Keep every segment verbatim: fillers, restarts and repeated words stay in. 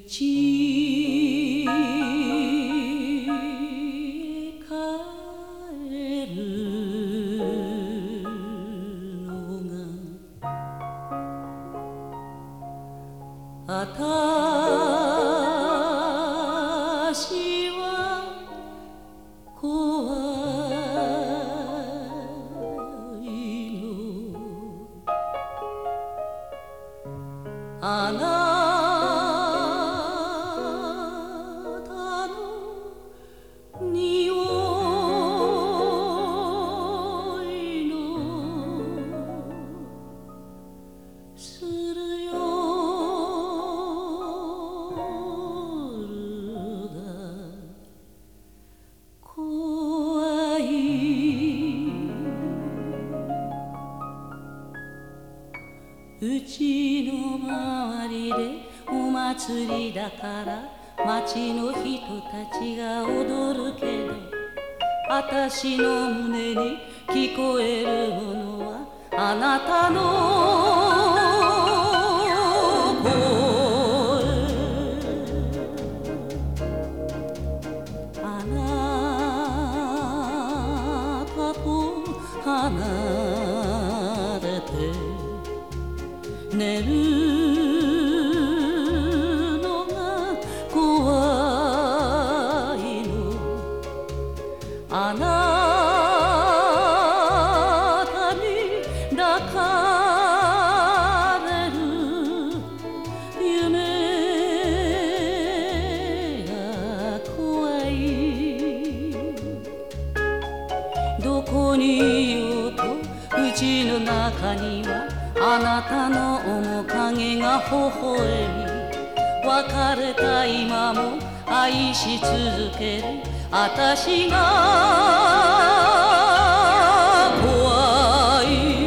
ちへ帰るのがあたしは怖いのあなたの匂いのする夜が怖いうちの周りでお祭りだから町の人たちが踊るけどあたしの胸に聞こえるものはあなたの声あなたと離れて寝るのが怖いのあなたに抱かれる夢が怖いどこにいようとうちの中にはあなたの面影が微笑み別れた今も愛し続けるあたしが怖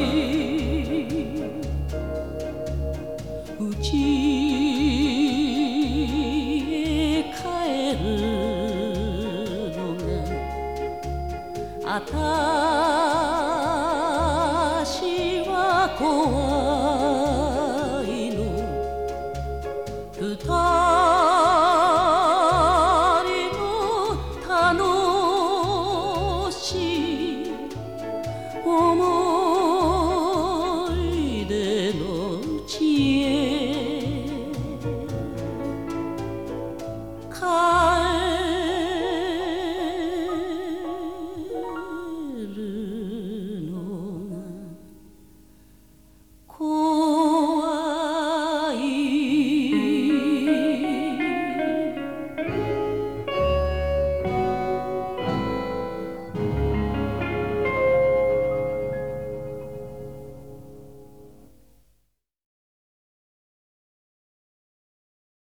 いうちへ帰るのがあたしは怖い